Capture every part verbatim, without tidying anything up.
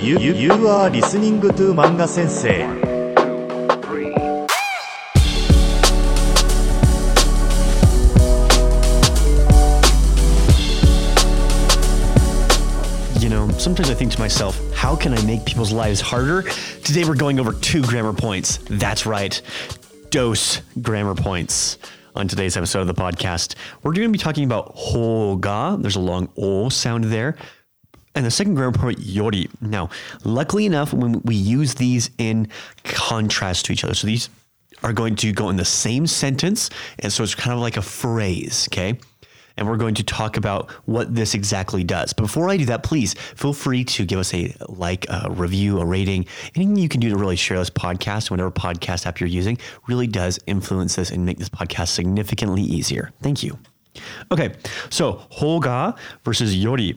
You, you, you are listening to Manga Sensei. You know, sometimes I think to myself, how can I make people's lives harder? Today we're going over two grammar points. That's right, dose grammar points. On today's episode of the podcast, we're going to be talking about hoga. There's a long o sound there. And the second grammar point, yori. Now, luckily enough, when we use these in contrast to each other, so these are going to go in the same sentence. And so it's kind of like a phrase, okay? And we're going to talk about what this exactly does. But before I do that, please feel free to give us a like, a review, a rating. Anything you can do to really share this podcast, whatever podcast app you're using, really does influence this and make this podcast significantly easier. Thank you. Okay, so hoga versus yori.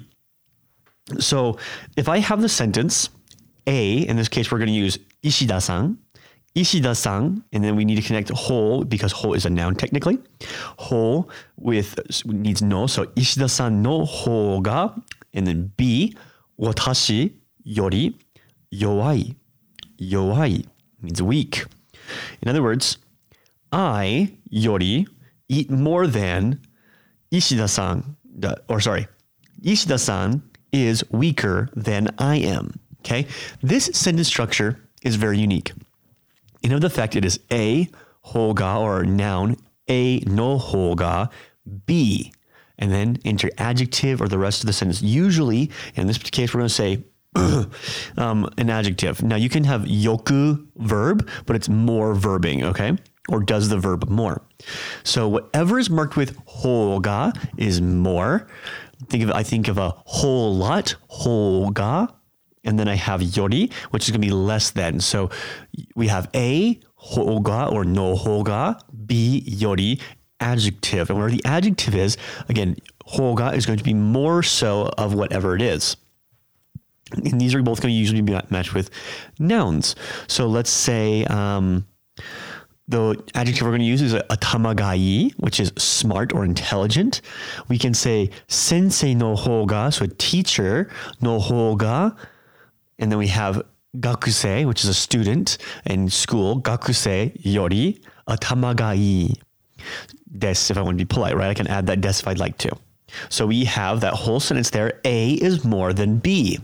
So if I have the sentence, A, in this case, we're going to use Ishida-san. Ishida-san, and then we need to connect ho because ho is a noun technically. Ho with needs no, so Ishida-san no ho ga, and then B, watashi yori yowai. Yowai means weak. In other words, I, yori, eat more than Ishida-san, or sorry, Ishida-san is weaker than I am. Okay, this sentence structure is very unique. You know the fact it is A, hoga, or noun, A, no hoga, B, and then enter adjective or the rest of the sentence. Usually, in this case, we're going to say um, an adjective. Now, you can have yoku verb, but it's more verbing, okay? Or does the verb more. So whatever is marked with hoga is more. Think of I think of a whole lot, hoga. And then I have yori, which is going to be less than. So we have A, hoga or no hoga, B, yori, adjective. And where the adjective is, again, hoga is going to be more so of whatever it is. And these are both going to usually be matched with nouns. So let's say um, the adjective we're going to use is a, a tamagai, which is smart or intelligent. We can say sensei no hoga, so a teacher, no hoga. And then we have gakusei, which is a student in school. Gakusei yori atamagai desu, if I want to be polite, right? I can add that desu if I'd like to. So we have that whole sentence there. A is more than B.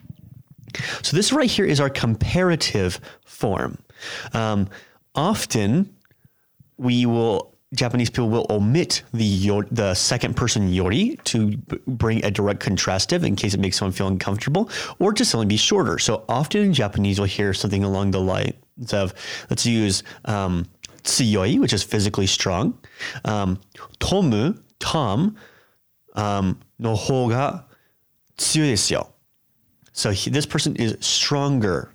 So this right here is our comparative form. Um, often we will... Japanese people will omit the yor- the second person yori to b- bring a direct contrastive in case it makes someone feel uncomfortable, or to simply be shorter. So often in Japanese, you'll hear something along the lines of, let's use um, tsuyoi, which is physically strong. Um, tomu, Tom, um, no ho ga tsuyoi desu yo. So he, this person is stronger.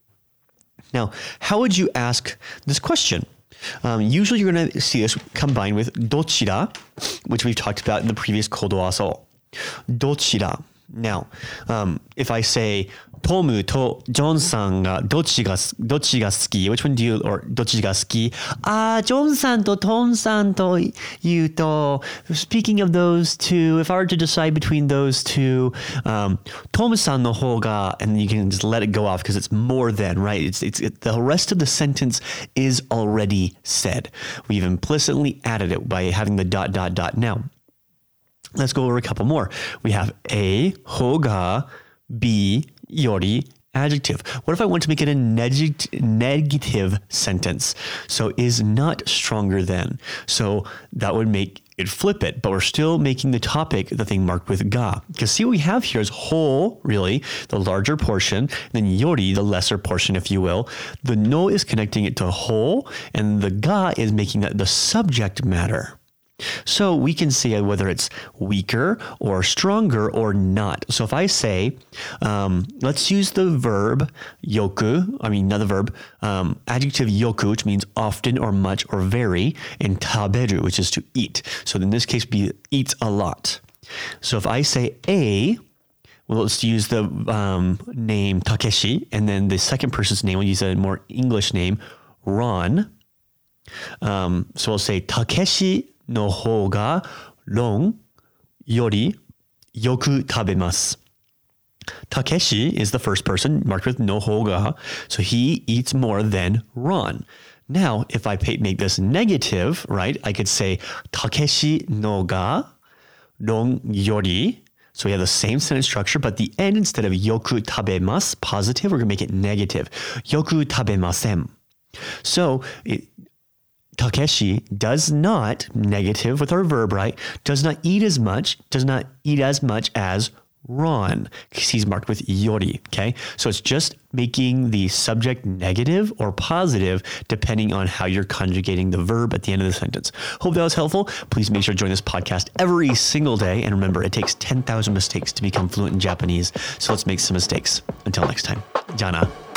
Now, how would you ask this question? Um, usually you're going to see this combined with dochira, which we've talked about in the previous kodo aso. Dochira. Now, um, if I say Tomu to John-san ga dochi ga dochi ga suki, which one do you or dochi ga suki? Ah, John-san to Tom-san to you to. Speaking of those two, if I were to decide between those two, um, Tom-san no ho ga, and you can just let it go off because it's more than, right? It's it's it, the rest of the sentence is already said. We've implicitly added it by having the dot dot dot. Now, let's go over a couple more. We have A, hoga, B, yori, adjective. What if I want to make it a neg- negative sentence? So is not stronger than. So that would make it flip it, but we're still making the topic the thing marked with ga. Because see what we have here is ho, really, the larger portion, and then yori, the lesser portion, if you will. The no is connecting it to ho, and the ga is making that the subject matter. So we can say whether it's weaker or stronger or not. So if I say, um, let's use the verb yoku, I mean, not the verb, um, adjective yoku, which means often or much or very, and taberu, which is to eat. So in this case, be eats a lot. So if I say A, well, let's use the um, name Takeshi, and then the second person's name, we'll use a more English name, Ron. Um, so we'll say Takeshi no ho ga ron yori yoku tabemasu. Takeshi is the first person marked with no hoga. So he eats more than Ron. Now, if I pay, make this negative, right, I could say Takeshi no ga ron yori. So we have the same sentence structure, but the end, instead of yoku tabemasu, positive, we're going to make it negative. Yoku tabemasen. So it, Takeshi does not, negative with our verb, right, does not eat as much, does not eat as much as Ron, because he's marked with yori, okay? So it's just making the subject negative or positive depending on how you're conjugating the verb at the end of the sentence. Hope that was helpful. Please make sure to join this podcast every single day. And remember, it takes ten thousand mistakes to become fluent in Japanese. So let's make some mistakes. Until next time. Jana.